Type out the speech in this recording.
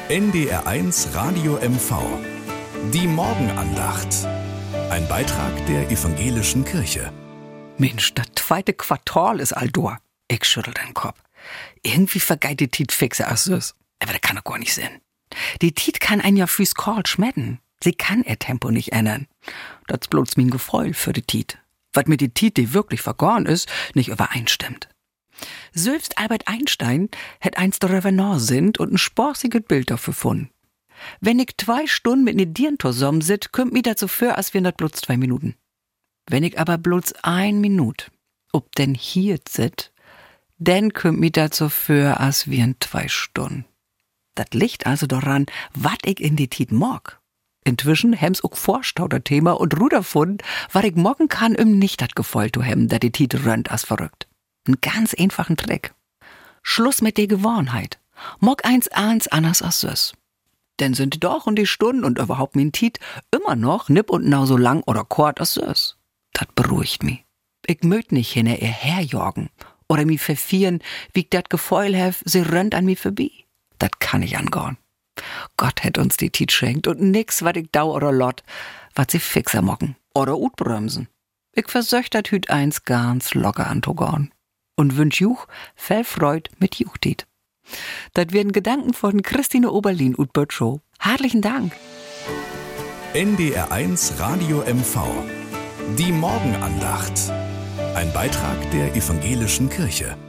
NDR1 Radio MV. Die Morgenandacht. Ein Beitrag der evangelischen Kirche. Mensch, das zweite Quartal ist all durch. Ich schüttel den Kopf. Irgendwie vergeht die Tiet fixe als süß. Aber das kann doch gar nicht sein. Die Tiet kann ein ja fürs Call schmetten. Sie kann ihr Tempo nicht ändern. Das ist bloß mein Gefühl für die Tiet. Was mit die Tiet, die wirklich vergoren ist, nicht übereinstimmt. Selbst Albert Einstein hätt einst darüber nachsinnt und ein sporsiges Bild dafür gefunden. Wenn ich 2 Stunden mit ne Dirn zusammen sit, kümmt mi dazu für, als wir das bloß 2 Minuten. Wenn ich aber bloß 1 Minute ob denn hier sit, dann kümmt mi dazu für, als wir 2 Stunden. Das liegt also daran, wat ich in die Tiet mag. Inzwischen hems auch vorstauder Thema und Ruder fund, wat ich morgen kann, nicht dat Gefühl zu hem, dat die Tiet rönt as verrückt. Ein ganz einfachen Trick. Schluss mit der Gewohnheit. Mock eins anders als süß. Denn sind die doch und die Stunden und überhaupt min Tiet immer noch nipp und nau so lang oder kort als süß. Das beruhigt mi. Ich möcht nicht hinter ihr herjorgen oder mi verfieren, wie ich dat Gefühl hef, sie rönnt an mi vorbei. Das kann ich angorn. Gott hätt uns die Tiet schenkt und nix, wat ich dau oder lot, wat sie fixer mocken oder utbremsen. Ich versöcht dat Hüt eins ganz locker antogorn. Und wünsch Juch viel Freud mit Juchtit. Das werden Gedanken von Christine Oberlin und Bert Show. Herzlichen Dank. NDR1 Radio MV. Die Morgenandacht. Ein Beitrag der evangelischen Kirche.